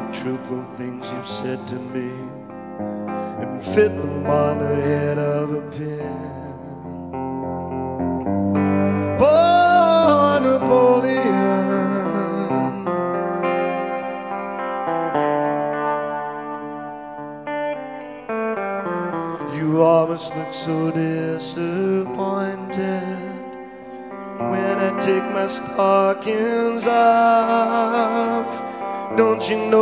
truthful things you've said to me and fit them on the head of a pin. Poor Napoleon, you always look so disappointed when I take my stockings off. Don't you know